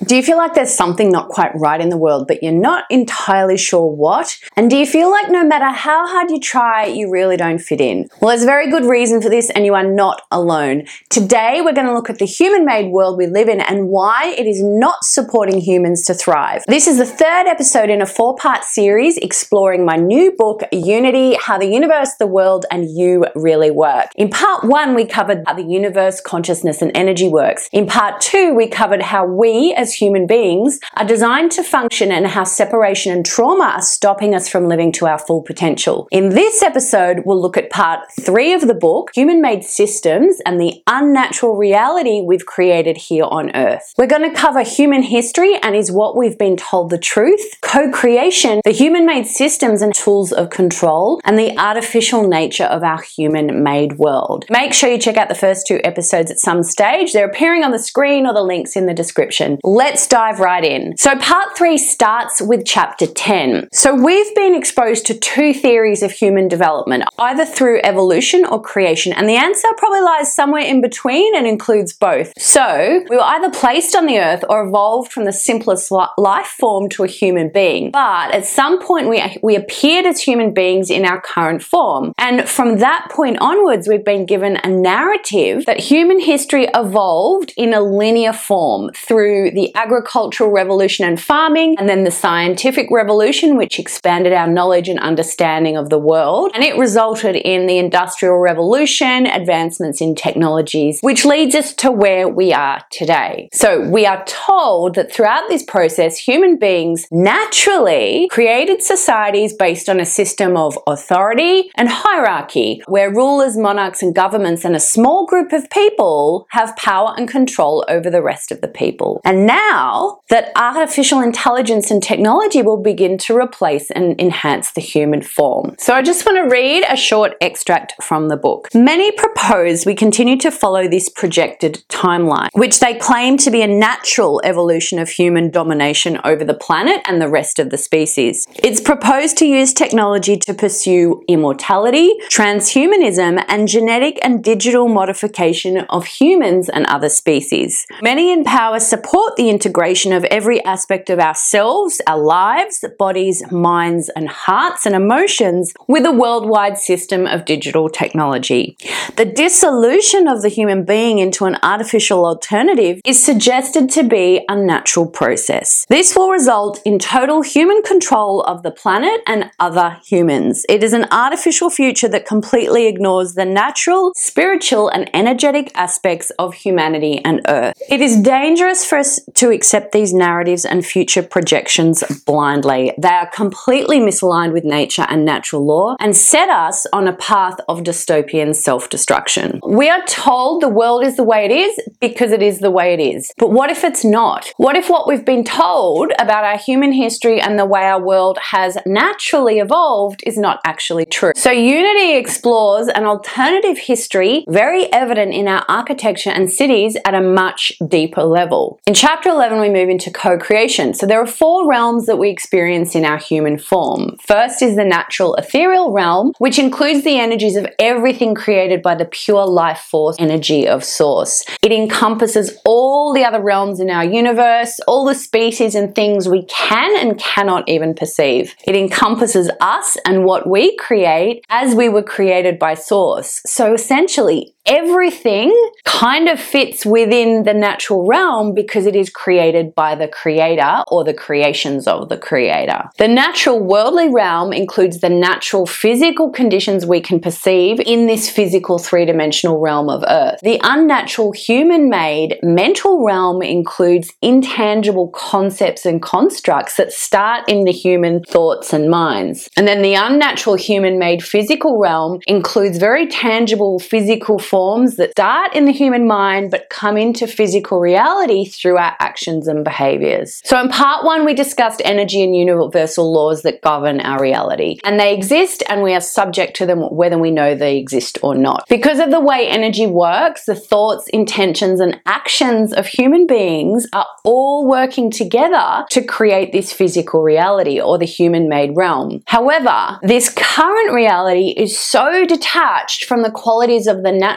Do you feel like there's something not quite right in the world, but you're not entirely sure what? And do you feel like no matter how hard you try, you really don't fit in? Well, there's a very good reason for this, and you are not alone. Today, we're going to look at the human-made world we live in and why it is not supporting humans to thrive. This is the third episode in a 4-part series exploring my new book, Unity: How the Universe, the World, and You Really Work. In part 1, we covered how the universe, consciousness, and energy works. In part 2, we covered how we, as human beings, are designed to function and how separation and trauma are stopping us from living to our full potential. In this episode, we'll look at part 3 of the book, Human-Made Systems and the Unnatural Reality We've Created Here on Earth. We're going to cover human history and is what we've been told the truth, co-creation, the human-made systems and tools of control, and the artificial nature of our human-made world. Make sure you check out the first 2 episodes at some stage. They're appearing on the screen or the links in the description. Let's dive right in. So part 3 starts with chapter 10. So we've been exposed to 2 theories of human development, either through evolution or creation, and the answer probably lies somewhere in between and includes both. So we were either placed on the earth or evolved from the simplest life form to a human being. But at some point we appeared as human beings in our current form. And from that point onwards, we've been given a narrative that human history evolved in a linear form through the agricultural revolution and farming, and then the scientific revolution, which expanded our knowledge and understanding of the world. And it resulted in the industrial revolution, advancements in technologies, which leads us to where we are today. So we are told that throughout this process, human beings naturally created societies based on a system of authority and hierarchy, where rulers, monarchs, and governments and a small group of people have power and control over the rest of the people. And now that artificial intelligence and technology will begin to replace and enhance the human form. So I just want to read a short extract from the book. Many propose we continue to follow this projected timeline, which they claim to be a natural evolution of human domination over the planet and the rest of the species. It's proposed to use technology to pursue immortality, transhumanism, and genetic and digital modification of humans and other species. Many in power support the integration of every aspect of ourselves, our lives, bodies, minds, and hearts and emotions with a worldwide system of digital technology. The dissolution of the human being into an artificial alternative is suggested to be a natural process. This will result in total human control of the planet and other humans. It is an artificial future that completely ignores the natural, spiritual, and energetic aspects of humanity and Earth. It is dangerous for us to accept these narratives and future projections blindly. They are completely misaligned with nature and natural law and set us on a path of dystopian self-destruction. We are told the world is the way it is because it is the way it is. But what if it's not? What if what we've been told about our human history and the way our world has naturally evolved is not actually true? So Unity explores an alternative history very evident in our architecture and cities at a much deeper level. In chapter 11, we move into co-creation. So there are 4 realms that we experience in our human form. First is the natural ethereal realm, which includes the energies of everything created by the pure life force energy of source. It encompasses all the other realms in our universe, all the species and things we can and cannot even perceive. It encompasses us and what we create as we were created by source. So essentially, everything kind of fits within the natural realm because it is created by the creator or the creations of the creator. The natural worldly realm includes the natural physical conditions we can perceive in this physical 3-dimensional realm of Earth. The unnatural human-made mental realm includes intangible concepts and constructs that start in the human thoughts and minds. And then the unnatural human-made physical realm includes very tangible physical forms that start in the human mind but come into physical reality through our actions and behaviors. So in part 1, we discussed energy and universal laws that govern our reality. And they exist and we are subject to them whether we know they exist or not. Because of the way energy works, the thoughts, intentions, and actions of human beings are all working together to create this physical reality or the human-made realm. However, this current reality is so detached from the qualities of the natural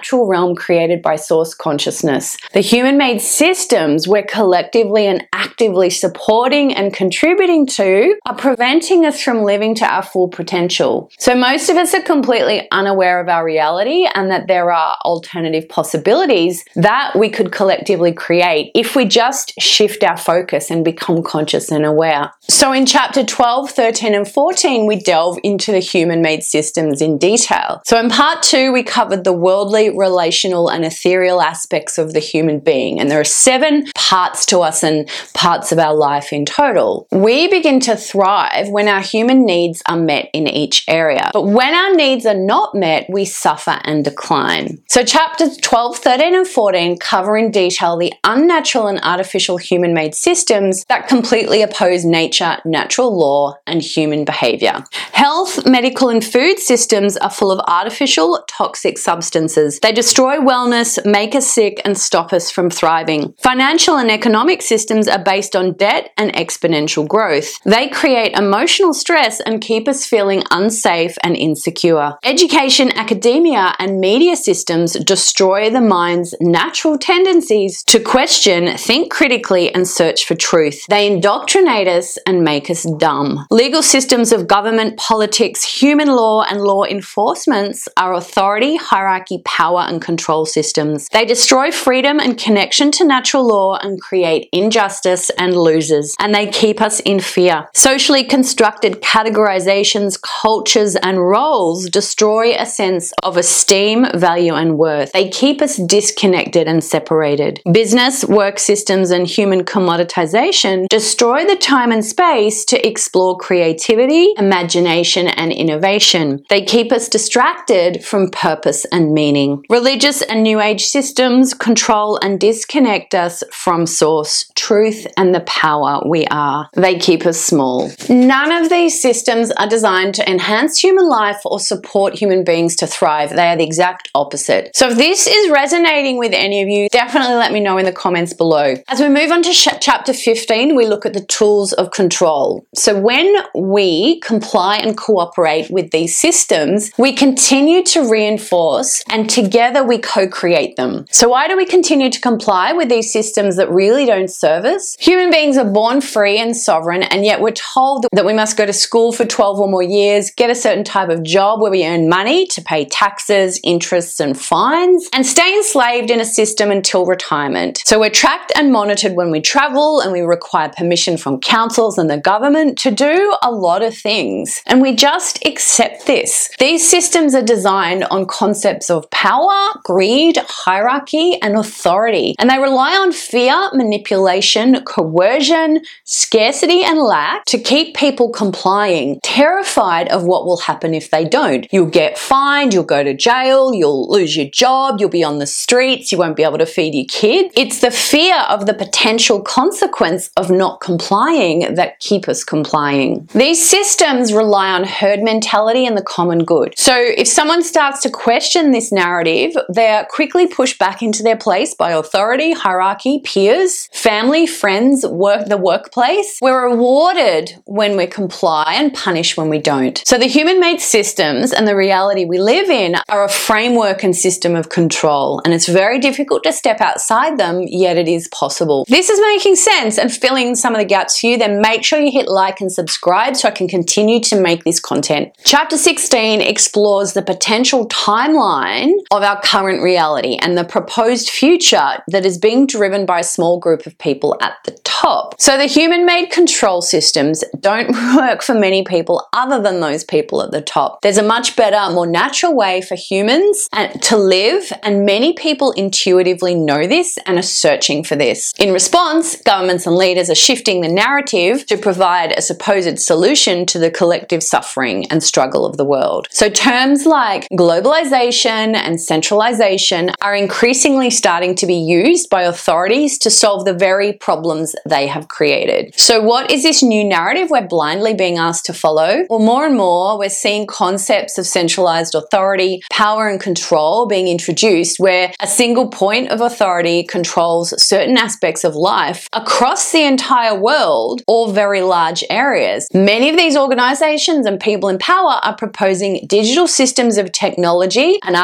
natural realm created by source consciousness. The human-made systems we're collectively and actively supporting and contributing to are preventing us from living to our full potential. So most of us are completely unaware of our reality and that there are alternative possibilities that we could collectively create if we just shift our focus and become conscious and aware. So in chapter 12, 13, and 14, we delve into the human-made systems in detail. So in part 2, we covered the worldly, relational, and ethereal aspects of the human being. And there are 7 parts to us and parts of our life in total. We begin to thrive when our human needs are met in each area. But when our needs are not met, we suffer and decline. So chapters 12, 13, and 14 cover in detail the unnatural and artificial human-made systems that completely oppose nature, natural law, and human behavior. Health, medical, and food systems are full of artificial, toxic substances. They destroy wellness, make us sick, and stop us from thriving. Financial and economic systems are based on debt and exponential growth. They create emotional stress and keep us feeling unsafe and insecure. Education, academia, and media systems destroy the mind's natural tendencies to question, think critically, and search for truth. They indoctrinate us and make us dumb. Legal systems of government, politics, human law, and law enforcements are authority, hierarchy, power, and control systems. They destroy freedom and connection to natural law and create injustice and losers, and they keep us in fear. Socially constructed categorizations, cultures, and roles destroy a sense of esteem, value, and worth. They keep us disconnected and separated. Business, work systems, and human commoditization destroy the time and space to explore creativity, imagination, and innovation. They keep us distracted from purpose and meaning. Religious and New Age systems control and disconnect us from source, truth, and the power we are. They keep us small. None of these systems are designed to enhance human life or support human beings to thrive. They are the exact opposite. So if this is resonating with any of you, definitely let me know in the comments below. As we move on to chapter 15, we look at the tools of control. So when we comply and cooperate with these systems, we continue to reinforce and together we co-create them. So why do we continue to comply with these systems that really don't serve us? Human beings are born free and sovereign, and yet we're told that we must go to school for 12 or more years, get a certain type of job where we earn money to pay taxes, interests, and fines, and stay enslaved in a system until retirement. So we're tracked and monitored when we travel, and we require permission from councils and the government to do a lot of things. And we just accept this. These systems are designed on concepts of power, greed, hierarchy, and authority. And they rely on fear, manipulation, coercion, scarcity, and lack to keep people complying, terrified of what will happen if they don't. You'll get fined, you'll go to jail, you'll lose your job, you'll be on the streets, you won't be able to feed your kid. It's the fear of the potential consequence of not complying that keep us complying. These systems rely on herd mentality and the common good. So if someone starts to question this narrative, they're quickly pushed back into their place by authority, hierarchy, peers, family, friends, the workplace. We're rewarded when we comply and punished when we don't. So the human-made systems and the reality we live in are a framework and system of control, and it's very difficult to step outside them, yet it is possible. If this is making sense and filling in some of the gaps for you, then make sure you hit like and subscribe so I can continue to make this content. Chapter 16 explores the potential timeline of our current reality and the proposed future that is being driven by a small group of people at the top. So the human-made control systems don't work for many people other than those people at the top. There's a much better, more natural way for humans to live, and many people intuitively know this and are searching for this. In response, governments and leaders are shifting the narrative to provide a supposed solution to the collective suffering and struggle of the world. So terms like globalization and centralization are increasingly starting to be used by authorities to solve the very problems they have created. So what is this new narrative we're blindly being asked to follow? Well, more and more we're seeing concepts of centralized authority, power, and control being introduced, where a single point of authority controls certain aspects of life across the entire world or very large areas. Many of these organizations and people in power are proposing digital systems of technology and artificial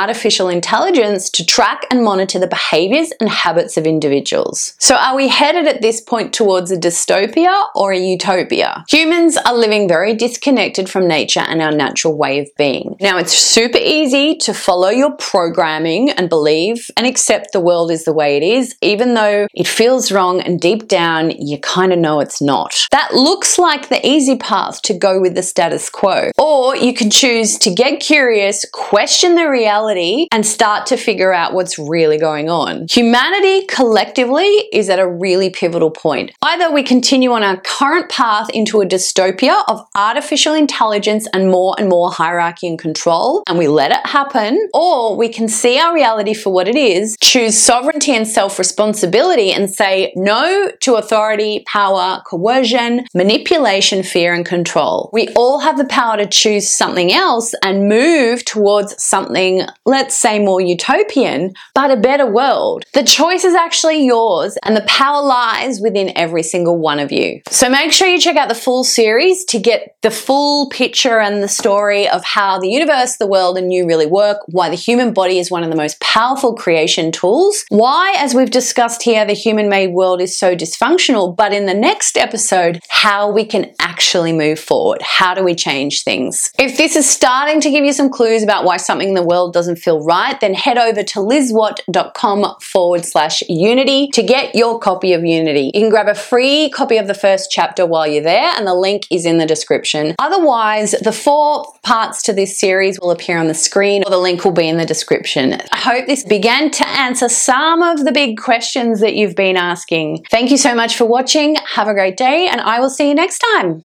artificial intelligence to track and monitor the behaviors and habits of individuals. So are we headed at this point towards a dystopia or a utopia? Humans are living very disconnected from nature and our natural way of being. Now, it's super easy to follow your programming and believe and accept the world is the way it is, even though it feels wrong and deep down you kind of know it's not. That looks like the easy path to go with the status quo. Or you can choose to get curious, question the reality, and start to figure out what's really going on. Humanity collectively is at a really pivotal point. Either we continue on our current path into a dystopia of artificial intelligence and more hierarchy and control, and we let it happen, or we can see our reality for what it is, choose sovereignty and self-responsibility, and say no to authority, power, coercion, manipulation, fear, and control. We all have the power to choose something else and move towards something, let's say, more utopian, but a better world. The choice is actually yours, and the power lies within every single one of you. So make sure you check out the full series to get the full picture and the story of how the universe, the world, and you really work, why the human body is one of the most powerful creation tools, why, as we've discussed here, the human-made world is so dysfunctional, but in the next episode, how we can actually move forward. How do we change things? If this is starting to give you some clues about why something in the world doesn't feel right, then head over to lizwatt.com/unity to get your copy of Unity. You can grab a free copy of the first chapter while you're there, and the link is in the description. Otherwise, the 4 parts to this series will appear on the screen, or the link will be in the description. I hope this began to answer some of the big questions that you've been asking. Thank you so much for watching. Have a great day, and I will see you next time.